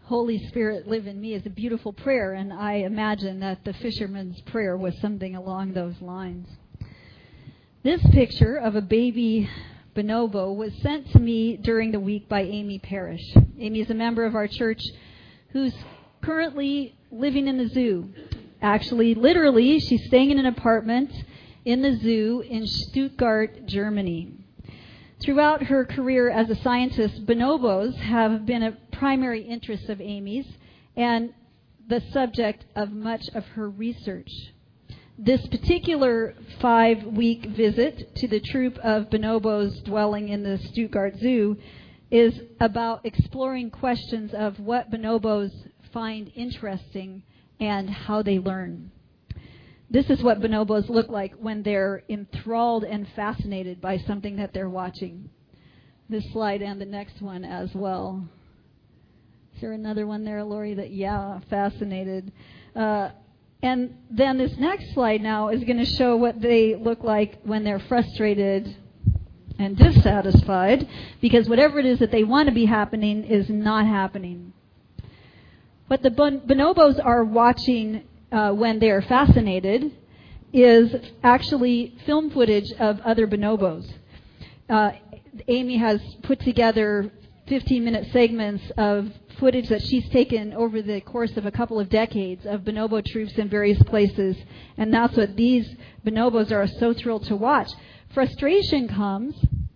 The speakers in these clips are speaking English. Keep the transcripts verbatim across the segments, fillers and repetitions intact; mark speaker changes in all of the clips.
Speaker 1: Holy Spirit, live in me is a beautiful prayer, and I imagine that the fisherman's prayer was something along those lines. This picture of a baby bonobo was sent to me during the week by Amy Parrish. Amy is a member of our church who's currently living in the zoo. Actually, literally, she's staying in an apartment in the zoo in Stuttgart, Germany. Throughout her career as a scientist, bonobos have been a primary interest of Amy's and the subject of much of her research. This particular five-week visit to the troop of bonobos dwelling in the Stuttgart Zoo is about exploring questions of what bonobos find interesting and how they learn. This is what bonobos look like when they're enthralled and fascinated by something that they're watching. This slide and the next one as well. Is there another one there, Lori, that, yeah, fascinated? Uh, and then this next slide now is going to show what they look like when they're frustrated and dissatisfied, because whatever it is that they want to be happening is not happening. What the bon- bonobos are watching Uh, when they're fascinated is actually film footage of other bonobos. Uh, Amy has put together fifteen-minute segments of footage that she's taken over the course of a couple of decades of bonobo troops in various places, and that's what these bonobos are so thrilled to watch. Frustration comes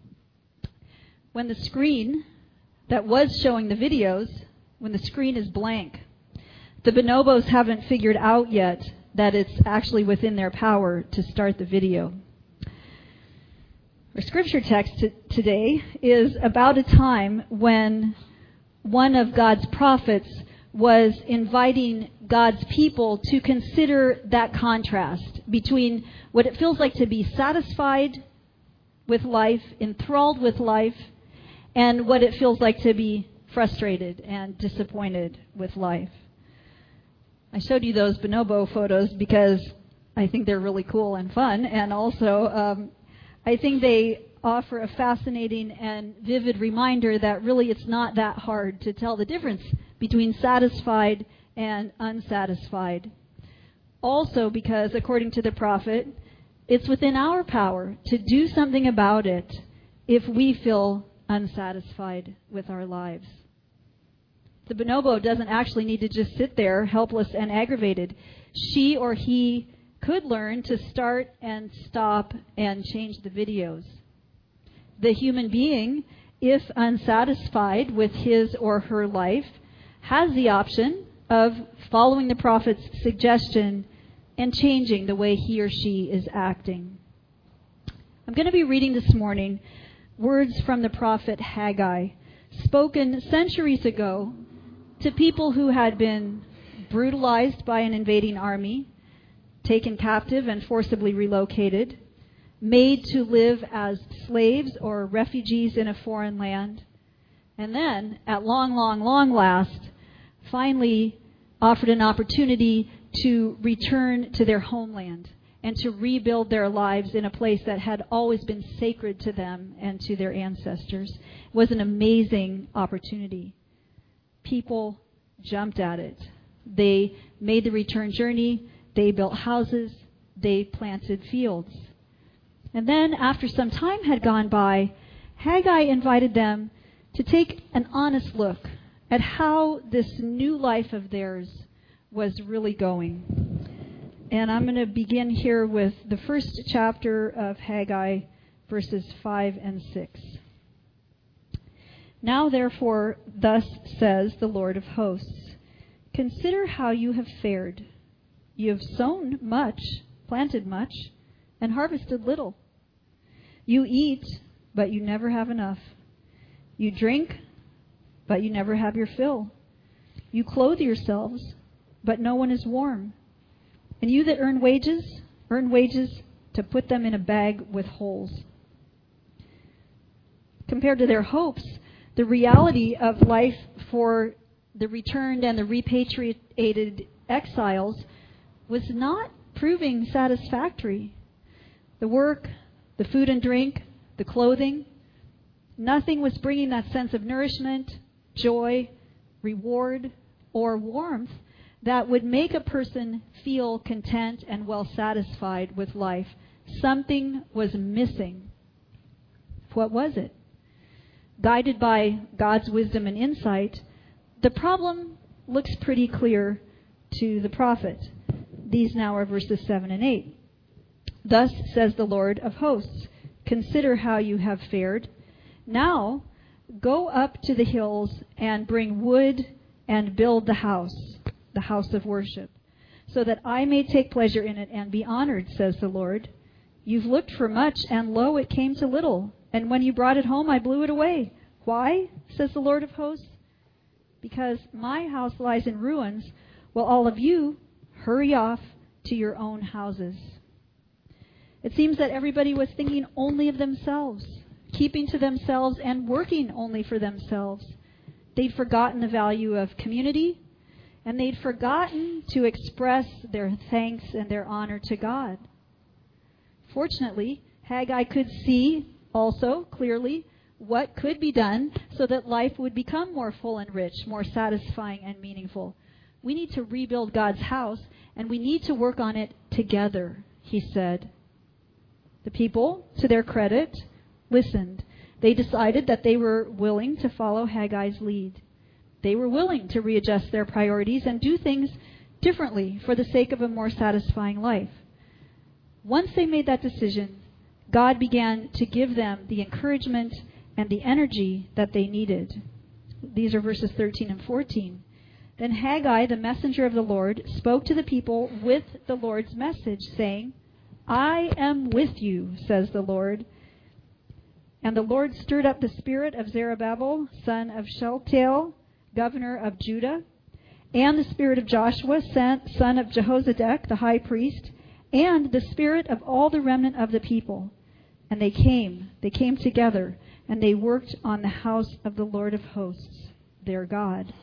Speaker 1: when the screen that was showing the videos, when the screen is blank. The bonobos haven't figured out yet that it's actually within their power to start the video. Our scripture text t- today is about a time when one of God's prophets was inviting God's people to consider that contrast between what it feels like to be satisfied with life, enthralled with life, and what it feels like to be frustrated and disappointed with life. I showed you those bonobo photos because I think they're really cool and fun, and also um, I think they offer a fascinating and vivid reminder that really it's not that hard to tell the difference between satisfied and unsatisfied. Also because, according to the prophet, it's within our power to do something about it if we feel unsatisfied with our lives. The bonobo doesn't actually need to just sit there helpless and aggravated. She or he could learn to start and stop and change the videos. The human being, if unsatisfied with his or her life, has the option of following the prophet's suggestion and changing the way he or she is acting. I'm going to be reading this morning words from the prophet Haggai, spoken centuries ago to people who had been brutalized by an invading army, taken captive and forcibly relocated, made to live as slaves or refugees in a foreign land, and then, at long, long, long last, finally offered an opportunity to return to their homeland and to rebuild their lives in a place that had always been sacred to them and to their ancestors. It was an amazing opportunity. People jumped at it. They made the return journey. They built houses. They planted fields. And then, after some time had gone by, Haggai invited them to take an honest look at how this new life of theirs was really going. And I'm going to begin here with the first chapter of Haggai, verses five and six. Now, therefore, thus says the Lord of hosts, consider how you have fared. You have sown much, planted much, and harvested little. You eat, but you never have enough. You drink, but you never have your fill. You clothe yourselves, but no one is warm. And you that earn wages, earn wages to put them in a bag with holes. Compared to their hopes, the reality of life for the returned and the repatriated exiles was not proving satisfactory. The work, the food and drink, the clothing, nothing was bringing that sense of nourishment, joy, reward, or warmth that would make a person feel content and well satisfied with life. Something was missing. What was it? Guided by God's wisdom and insight, the problem looks pretty clear to the prophet. These now are verses seven and eight. Thus says the Lord of hosts, consider how you have fared. Now go up to the hills and bring wood and build the house, the house of worship, so that I may take pleasure in it and be honored, says the Lord. You've looked for much, and lo, it came to little. And when you brought it home, I blew it away. Why, says the Lord of hosts? Because my house lies in ruins, while all of you hurry off to your own houses. It seems that everybody was thinking only of themselves, keeping to themselves and working only for themselves. They'd forgotten the value of community, and they'd forgotten to express their thanks and their honor to God. Fortunately, Haggai could see also clearly what could be done so that life would become more full and rich, more satisfying and meaningful. We need to rebuild God's house, and we need to work on it together, he said. The people, to their credit, listened. They decided that they were willing to follow Haggai's lead. They were willing to readjust their priorities and do things differently for the sake of a more satisfying life. Once they made that decision, God began to give them the encouragement and the energy that they needed. These are verses thirteen and fourteen. Then Haggai, the messenger of the Lord, spoke to the people with the Lord's message, saying, I am with you, says the Lord. And the Lord stirred up the spirit of Zerubbabel, son of Shealtiel, governor of Judah, and the spirit of Joshua, son of Jehozadak, the high priest, and the spirit of all the remnant of the people. And they came, they came together, and they worked on the house of the Lord of hosts, their God.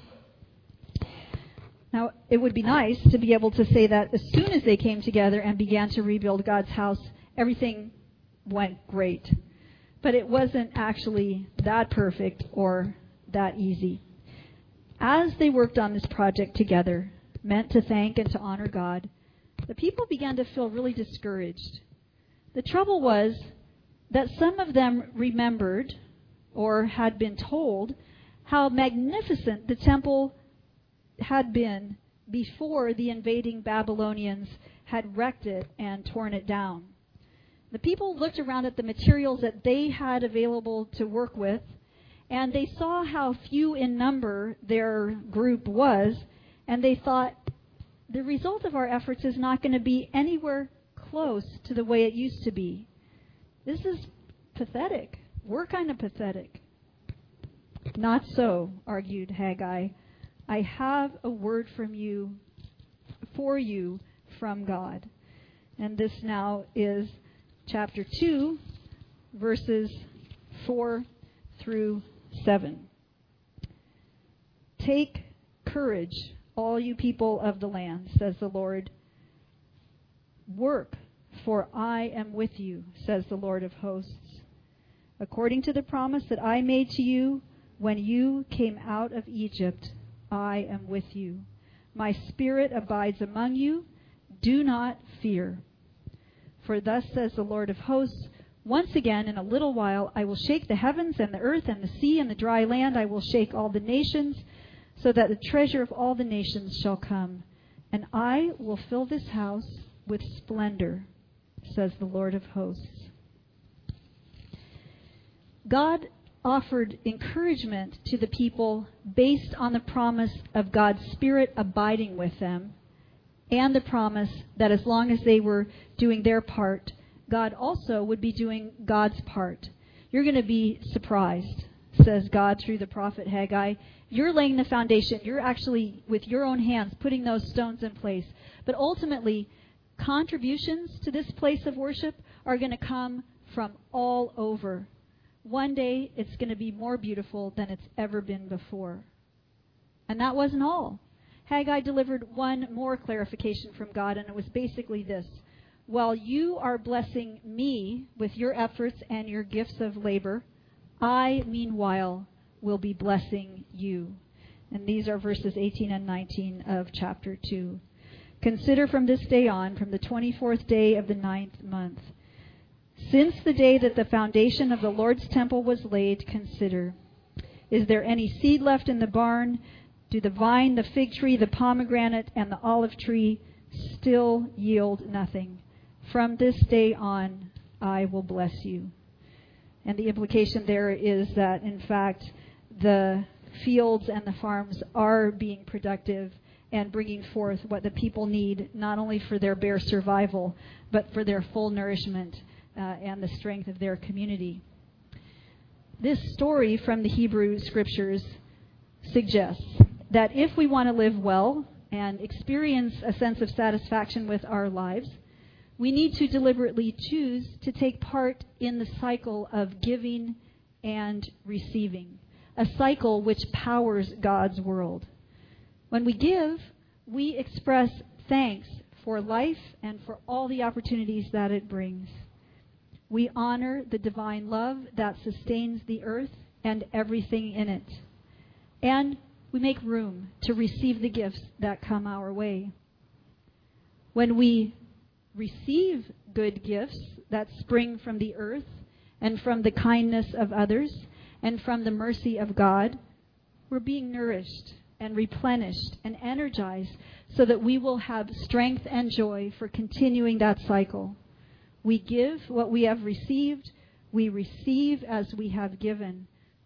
Speaker 1: Now, it would be nice to be able to say that as soon as they came together and began to rebuild God's house, everything went great. But it wasn't actually that perfect or that easy. As they worked on this project together, meant to thank and to honor God, the people began to feel really discouraged. The trouble was that some of them remembered or had been told how magnificent the temple had been before the invading Babylonians had wrecked it and torn it down. The people looked around at the materials that they had available to work with, and they saw how few in number their group was, and they thought, the result of our efforts is not going to be anywhere close to the way it used to be. This is pathetic. We're kind of pathetic. Not so, argued Haggai. I have a word from you, for you, from God. And this now is chapter two, verses four through seven. Take courage, all you people of the land, says the Lord. Work, for I am with you, says the Lord of hosts. According to the promise that I made to you when you came out of Egypt, I am with you. My spirit abides among you. Do not fear. For thus says the Lord of hosts, once again in a little while I will shake the heavens and the earth and the sea and the dry land. I will shake all the nations, so that the treasure of all the nations shall come. And I will fill this house with splendor, says the Lord of hosts. God offered encouragement to the people based on the promise of God's Spirit abiding with them, and the promise that as long as they were doing their part, God also would be doing God's part. You're going to be surprised, says God through the prophet Haggai. You're laying the foundation. You're actually, with your own hands, putting those stones in place. But ultimately, contributions to this place of worship are going to come from all over. One day, it's going to be more beautiful than it's ever been before. And that wasn't all. Haggai delivered one more clarification from God, and it was basically this. While you are blessing me with your efforts and your gifts of labor, I, meanwhile, will be blessing you. And these are verses eighteen and nineteen of chapter two. Consider from this day on, from the twenty-fourth day of the ninth month. Since the day that the foundation of the Lord's temple was laid, consider. Is there any seed left in the barn? Do the vine, the fig tree, the pomegranate, and the olive tree still yield nothing? From this day on, I will bless you. And the implication there is that, in fact, the fields and the farms are being productive and bringing forth what the people need, not only for their bare survival, but for their full nourishment uh, and the strength of their community. This story from the Hebrew Scriptures suggests that if we want to live well and experience a sense of satisfaction with our lives, we need to deliberately choose to take part in the cycle of giving and receiving, a cycle which powers God's world. When we give, we express thanks for life and for all the opportunities that it brings. We honor the divine love that sustains the earth and everything in it. And we make room to receive the gifts that come our way. When we receive good gifts that spring from the earth and from the kindness of others and from the mercy of God, we're being nourished and replenished and energized so that we will have strength and joy for continuing that cycle. We give what we have received. We receive as we have given.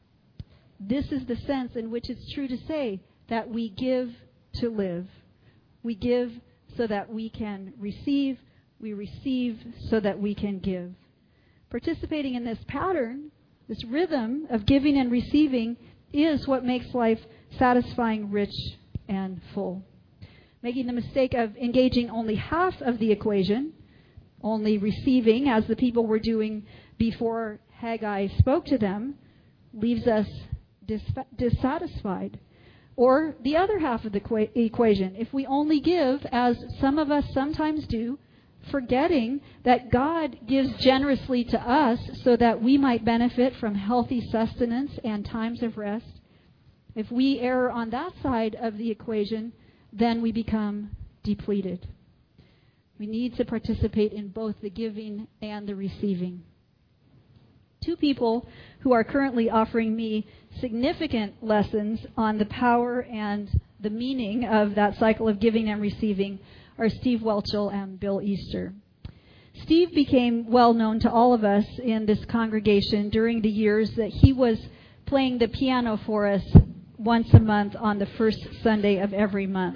Speaker 1: This is the sense in which it's true to say that we give to live. We give so that we can receive. We receive so that we can give. Participating in this pattern, this rhythm of giving and receiving, is what makes life satisfying, rich, and full. Making the mistake of engaging only half of the equation, only receiving, as the people were doing before Haggai spoke to them, leaves us dis- dissatisfied. Or the other half of the qu- equation, if we only give, as some of us sometimes do, forgetting that God gives generously to us so that we might benefit from healthy sustenance and times of rest, if we err on that side of the equation, then we become depleted. We need to participate in both the giving and the receiving. Two people who are currently offering me significant lessons on the power and the meaning of that cycle of giving and receiving are Steve Welchel and Bill Easter. Steve became well known to all of us in this congregation during the years that he was playing the piano for us once a month on the first Sunday of every month.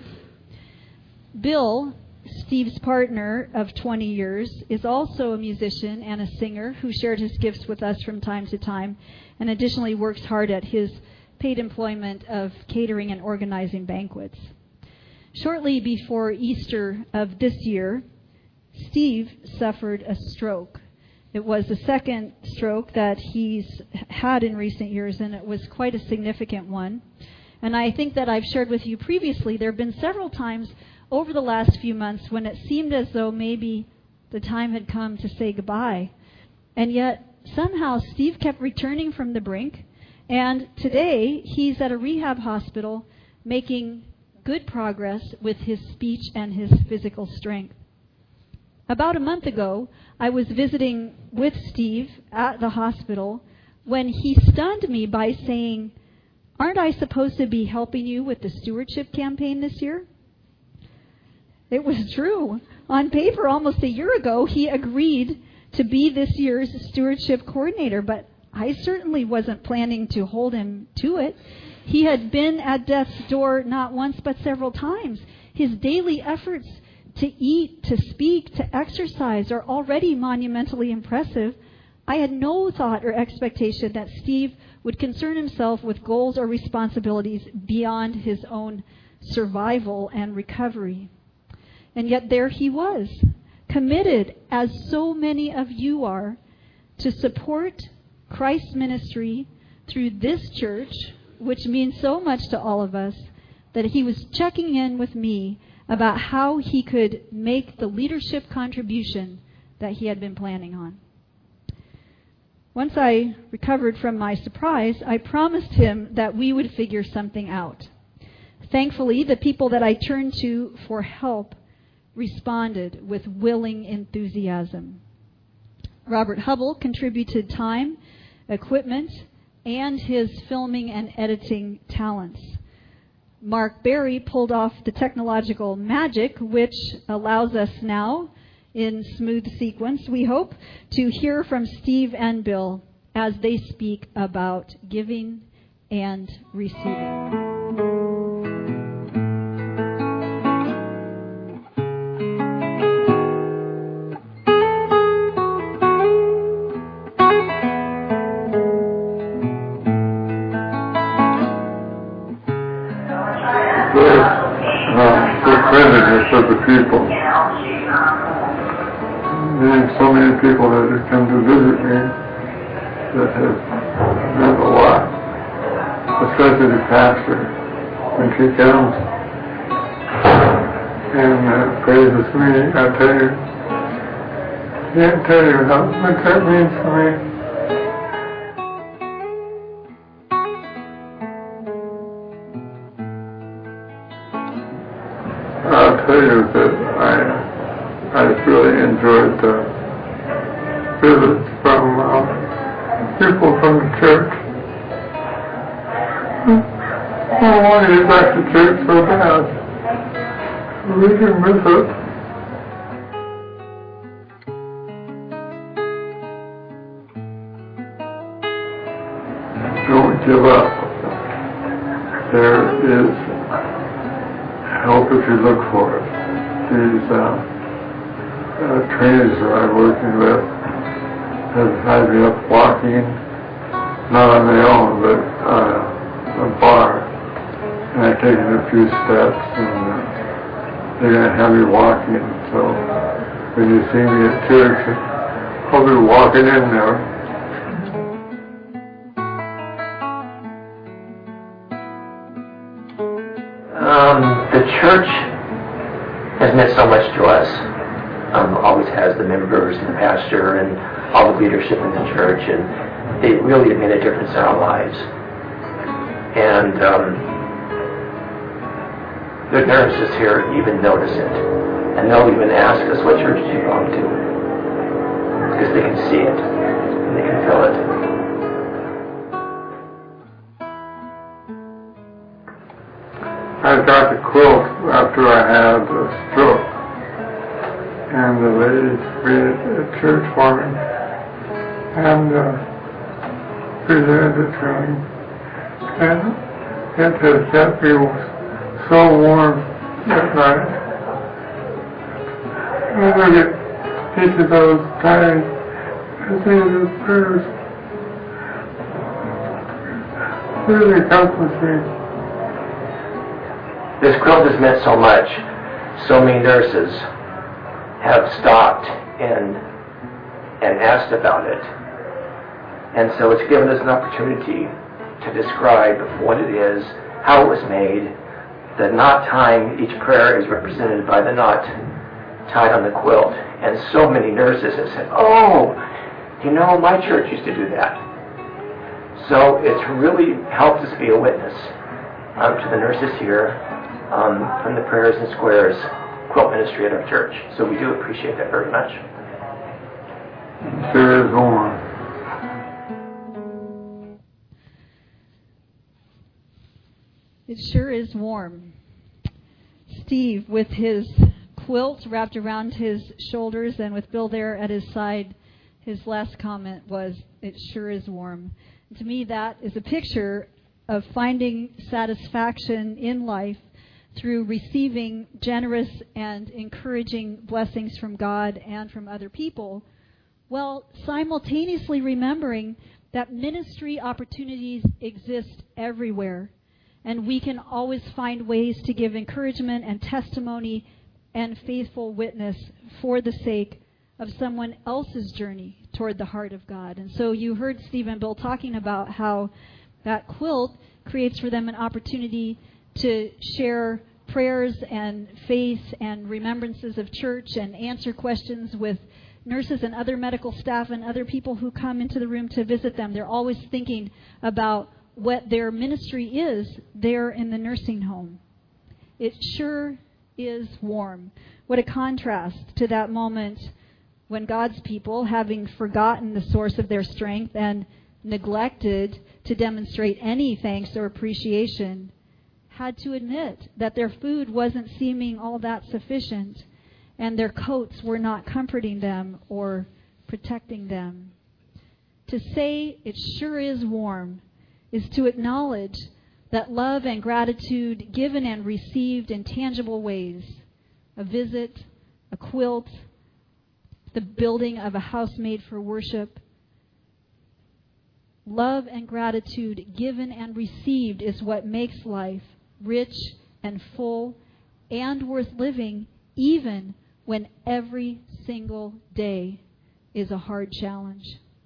Speaker 1: Bill, Steve's partner of twenty years, is also a musician and a singer who shared his gifts with us from time to time, and additionally works hard at his paid employment of catering and organizing banquets. Shortly before Easter of this year, Steve suffered a stroke. It was the second stroke that he's had in recent years, and it was quite a significant one. And I think that I've shared with you previously, there have been several times over the last few months when it seemed as though maybe the time had come to say goodbye. And yet, somehow, Steve kept returning from the brink, and today he's at a rehab hospital making good progress with his speech and his physical strength. About a month ago, I was visiting with Steve at the hospital when he stunned me by saying, "Aren't I supposed to be helping you with the stewardship campaign this year?" It was true. On paper, almost a year ago, he agreed to be this year's stewardship coordinator, but I certainly wasn't planning to hold him to it. He had been at death's door not once but several times. His daily efforts to eat, to speak, to exercise are already monumentally impressive. I had no thought or expectation that Steve would concern himself with goals or responsibilities beyond his own survival and recovery. And yet there he was, committed, as so many of you are, to support Christ's ministry through this church, which means so much to all of us, that he was checking in with me about how he could make the leadership contribution that he had been planning on. Once I recovered from my surprise, I promised him that we would figure something out. Thankfully, the people that I turned to for help responded with willing enthusiasm. Robert Hubble contributed time, equipment, and his filming and editing talents. Mark Berry pulled off the technological magic, which allows us now, in smooth sequence, we hope, to hear from Steve and Bill as they speak about giving and receiving.
Speaker 2: Of the people. There's so many people that have come to visit me that have meant a lot, especially the pastor when she comes and uh, praises me. I tell you, can't tell you how much that means to me. I'll tell you that I I really enjoyed the visits from uh, people from the church. I want to get back to church so bad. We can miss it. Don't give up. There is help if you look for it. These uh, uh, trainers that I'm working with have had me up walking, not on my own, but uh, a bar. And I've taken a few steps, and uh, they're going to have me walking. So when you see me at church, I'll be walking in there.
Speaker 3: Um, the church has meant so much to us. Um, always has, the members and the pastor and all the leadership in the church, and they really have made a difference in our lives. And um, the nurses here even notice it, and they'll even ask us, what church do you belong to? Because they can see it, and they can feel it.
Speaker 2: I got the quilt after I had a stroke, and the lady made it at church for me, and uh, presented it to me, and it has kept me so warm at night. And I look at each of those tiny, I say those prayers really comforts me.
Speaker 3: This quilt has meant so much. So many nurses have stopped and and asked about it. And so it's given us an opportunity to describe what it is, how it was made. The knot tying each prayer is represented by the knot tied on the quilt. And so many nurses have said, oh, you know, my church used to do that. So it's really helped us be a witness um, to the nurses here. Um, from the Prayers and Squares quilt ministry at our church. So we do appreciate that very much.
Speaker 2: Sure is warm.
Speaker 1: It sure is warm. Steve, with his quilt wrapped around his shoulders and with Bill there at his side, his last comment was, it sure is warm. And to me, that is a picture of finding satisfaction in life through receiving generous and encouraging blessings from God and from other people, while simultaneously remembering that ministry opportunities exist everywhere, and we can always find ways to give encouragement and testimony and faithful witness for the sake of someone else's journey toward the heart of God. And so you heard Steve and Bill talking about how that quilt creates for them an opportunity to share prayers and faith and remembrances of church and answer questions with nurses and other medical staff and other people who come into the room to visit them. They're always thinking about what their ministry is there in the nursing home. It sure is warm. What a contrast to that moment when God's people, having forgotten the source of their strength and neglected to demonstrate any thanks or appreciation, had to admit that their food wasn't seeming all that sufficient and their coats were not comforting them or protecting them. To say it sure is warm is to acknowledge that love and gratitude given and received in tangible ways, a visit, a quilt, the building of a house made for worship, love and gratitude given and received is what makes life rich and full and worth living, even when every single day is a hard challenge.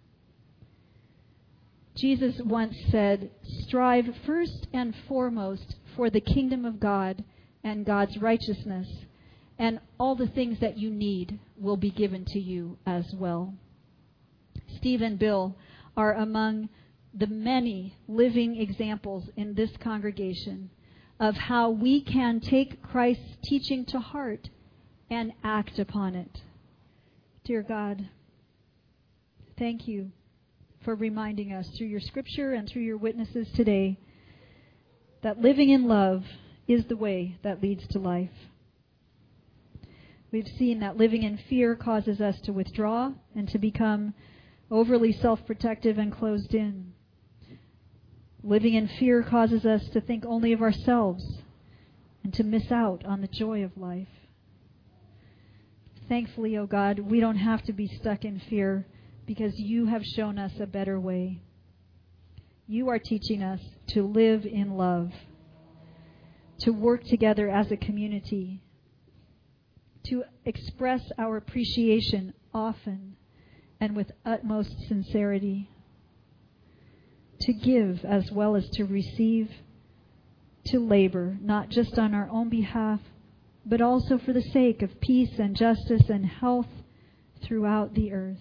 Speaker 1: Jesus once said, "Strive first and foremost for the kingdom of God and God's righteousness, and all the things that you need will be given to you as well." Steve and Bill are among the many living examples in this congregation of how we can take Christ's teaching to heart and act upon it. Dear God, thank you for reminding us through your scripture and through your witnesses today that living in love is the way that leads to life. We've seen that living in fear causes us to withdraw and to become overly self-protective and closed in. Living in fear causes us to think only of ourselves and to miss out on the joy of life. Thankfully, O God, we don't have to be stuck in fear because you have shown us a better way. You are teaching us to live in love, to work together as a community, to express our appreciation often and with utmost sincerity, to give as well as to receive, to labor not just on our own behalf, but also for the sake of peace and justice and health throughout the earth.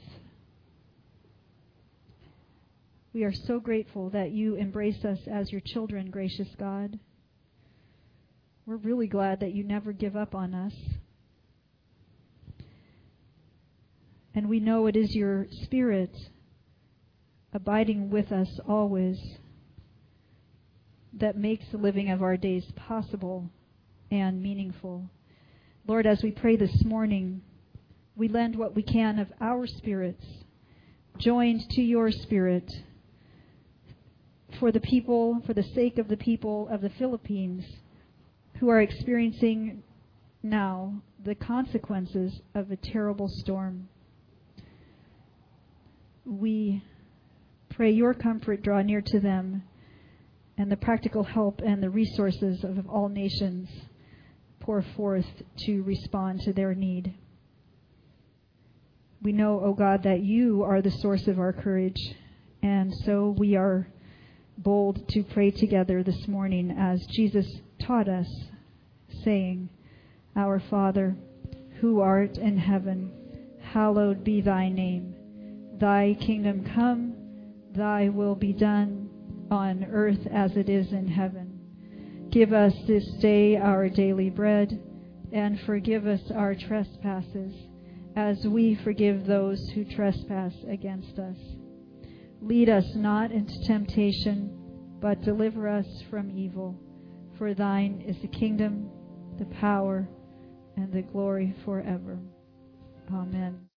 Speaker 1: We are so grateful that you embrace us as your children, gracious God. We're really glad that you never give up on us. And we know it is your Spirit abiding with us always that makes the living of our days possible and meaningful. Lord, as we pray this morning, we lend what we can of our spirits, joined to your Spirit, for the people, for the sake of the people of the Philippines who are experiencing now the consequences of a terrible storm. We pray your comfort draw near to them, and the practical help and the resources of all nations pour forth to respond to their need. We know, O God, that you are the source of our courage, and so we are bold to pray together this morning as Jesus taught us, saying, "Our Father, who art in heaven, hallowed be thy name. Thy kingdom come, thy will be done on earth as it is in heaven. Give us this day our daily bread, and forgive us our trespasses, as we forgive those who trespass against us. Lead us not into temptation, but deliver us from evil. For thine is the kingdom, the power, and the glory forever. Amen."